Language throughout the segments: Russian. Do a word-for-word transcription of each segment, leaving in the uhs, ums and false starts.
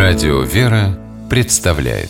Радио «Вера» представляет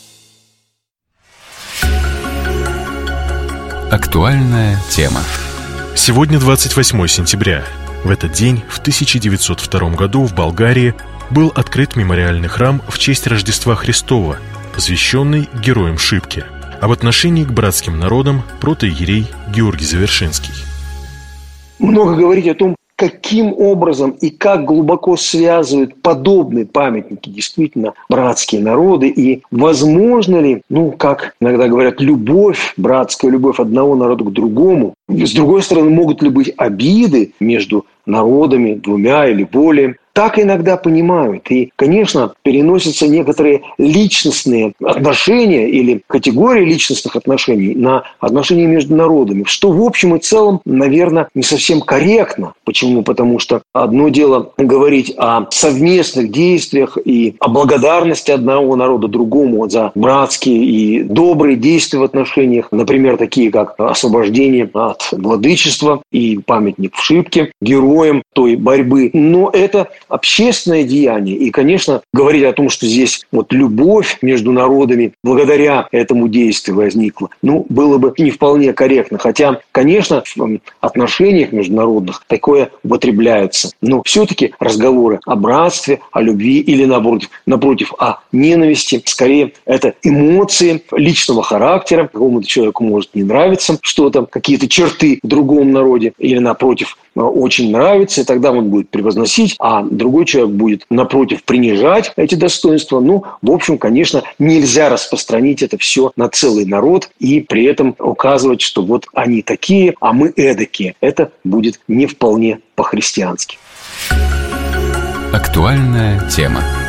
актуальная тема. Сегодня двадцать восьмое сентября. В этот день, в тысяча девятьсот втором году, в Болгарии был открыт мемориальный храм в честь Рождества Христова, посвященный героям Шипки. Об отношении к братским народам протоиерей Георгий Завершинский. Много говорить о том, каким образом и как глубоко связывают подобные памятники действительно братские народы, и возможно ли, ну, как иногда говорят, любовь, братская любовь одного народа к другому. С другой стороны, могут ли быть обиды между народами, двумя или более. Так иногда понимают. И, конечно, переносятся некоторые личностные отношения или категории личностных отношений на отношения между народами, что в общем и целом, наверное, не совсем корректно. Почему? Потому что одно дело говорить о совместных действиях и о благодарности одного народа другому за братские и добрые действия в отношениях, например, такие как освобождение от владычества и памятник в Шипке героям той борьбы. Но это общественное деяние. И, конечно, говорить о том, что здесь вот любовь между народами благодаря этому действию возникла, ну, было бы не вполне корректно. Хотя, конечно, в отношениях международных такое употребляется. Но все-таки разговоры о братстве, о любви или, наоборот, напротив, о ненависти, скорее, это эмоции личного характера. Какому-то человеку может не нравиться что-то, какие-то черты в другом народе, или, напротив, очень нравится, и тогда он будет превозносить, а другой человек будет, напротив, принижать эти достоинства. Ну, в общем, конечно, нельзя распространить это все на целый народ и при этом указывать, что вот они такие, а мы эдакие. Это будет не вполне по-христиански. Актуальная тема.